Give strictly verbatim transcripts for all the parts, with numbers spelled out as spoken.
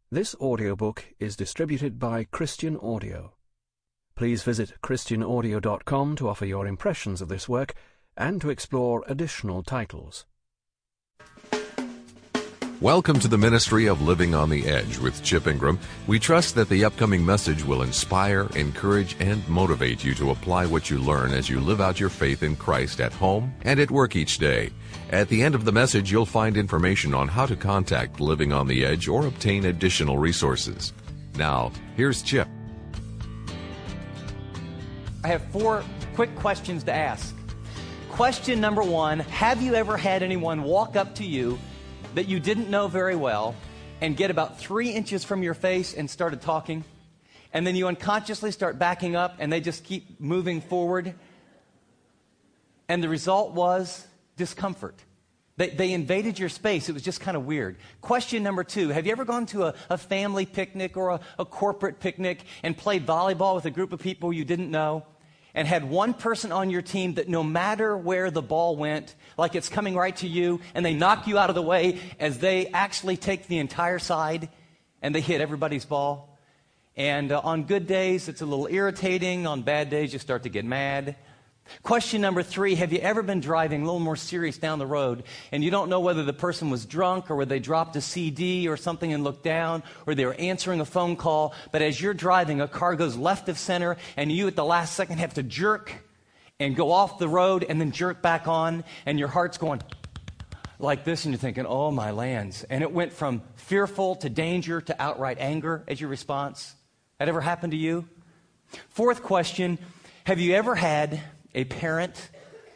This audiobook is distributed by Christian Audio. Please visit christian audio dot com to offer your impressions of this work and to explore additional titles. Welcome to the Ministry of Living on the Edge with Chip Ingram. We trust that the upcoming message will inspire, encourage, and motivate you to apply what you learn as you live out your faith in Christ at home and at work each day. At the end of the message, you'll find information on how to contact Living on the Edge or obtain additional resources. Now, here's Chip. I have four quick questions to ask. Question number one, have you ever had anyone walk up to you that you didn't know very well and get about three inches from your face and started talking? And then you unconsciously start backing up and they just keep moving forward. And the result was discomfort. They, they invaded your space. It was just kind of weird. Question number two, have you ever gone to a, a family picnic or a, a corporate picnic and played volleyball with a group of people you didn't know and had one person on your team that no matter where the ball went, like it's coming right to you, and they knock you out of the way as they actually take the entire side and they hit everybody's ball? And uh, on good days, it's a little irritating. On bad days, you start to get mad. Question number three, have you ever been driving a little more serious down the road and you don't know whether the person was drunk or whether they dropped a C D or something and looked down or they were answering a phone call, but as you're driving, a car goes left of center and you at the last second have to jerk and go off the road and then jerk back on and your heart's going like this and you're thinking, oh my lands. And it went from fearful to danger to outright anger as your response. That ever happened to you? Fourth question, have you ever had a parent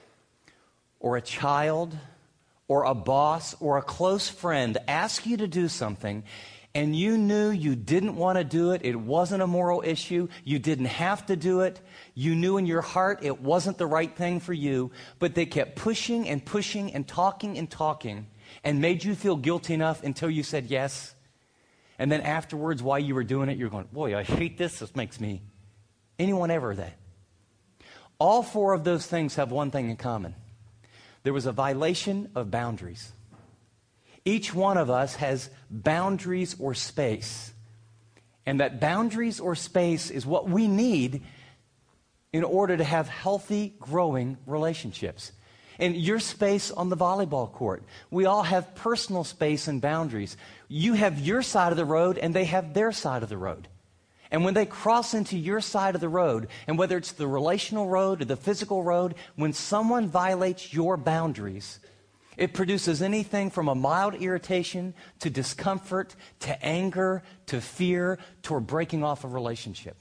or a child or a boss or a close friend ask you to do something and you knew you didn't want to do it, it wasn't a moral issue, you didn't have to do it, you knew in your heart it wasn't the right thing for you, but they kept pushing and pushing and talking and talking and made you feel guilty enough until you said yes? And then afterwards, while you were doing it, you're going, boy, I hate this, this makes me... Anyone ever that? All four of those things have one thing in common. There was a violation of boundaries. Each one of us has boundaries or space. And that boundaries or space is what we need in order to have healthy, growing relationships. And your space on the volleyball court. We all have personal space and boundaries. You have your side of the road and they have their side of the road. And when they cross into your side of the road, and whether it's the relational road or the physical road, when someone violates your boundaries, it produces anything from a mild irritation to discomfort to anger to fear toward breaking off a relationship.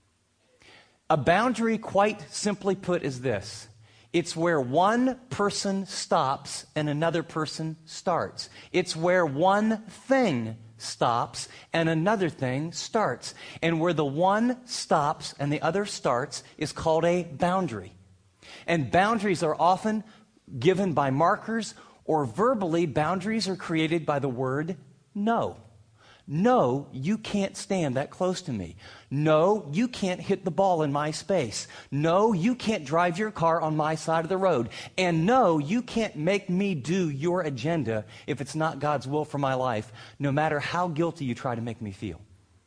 A boundary, quite simply put, is this. It's where one person stops and another person starts. It's where one thing stops and another thing starts. And where the one stops and the other starts is called a boundary. And boundaries are often given by markers, or verbally, boundaries are created by the word no. No, you can't stand that close to me. No, you can't hit the ball in my space. No, you can't drive your car on my side of the road. And no, you can't make me do your agenda if it's not God's will for my life, no matter how guilty you try to make me feel.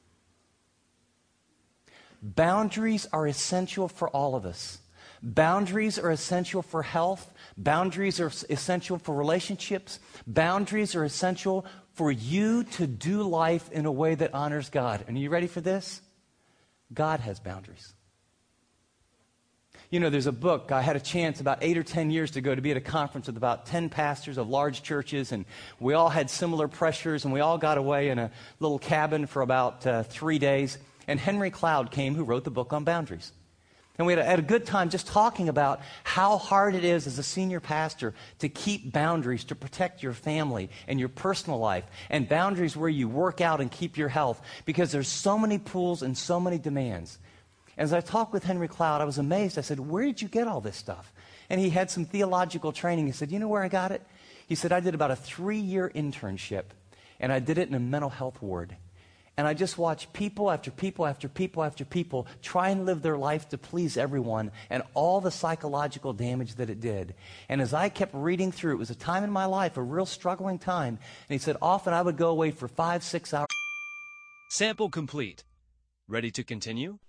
Boundaries are essential for all of us. Boundaries are essential for health. Boundaries are essential for relationships. Boundaries are essential for you to do life in a way that honors God. And are you ready for this? God has boundaries. You know, there's a book. I had a chance about eight or ten years ago to be at a conference with about ten pastors of large churches, and we all had similar pressures, and we all got away in a little cabin for about uh, three days. And Henry Cloud came, who wrote the book on boundaries. And we had a, had a good time just talking about how hard it is as a senior pastor to keep boundaries to protect your family and your personal life, and boundaries where you work out and keep your health, because there's so many pulls and so many demands. As I talked with Henry Cloud, I was amazed. I said, where did you get all this stuff? And he had some theological training. He said, you know where I got it? He said, I did about a three-year internship, and I did it in a mental health ward. And I just watched people after people after people after people try and live their life to please everyone, and all the psychological damage that it did. And as I kept reading through, it was a time in my life, a real struggling time. And he said, often I would go away for five, six hours. Sample complete. Ready to continue?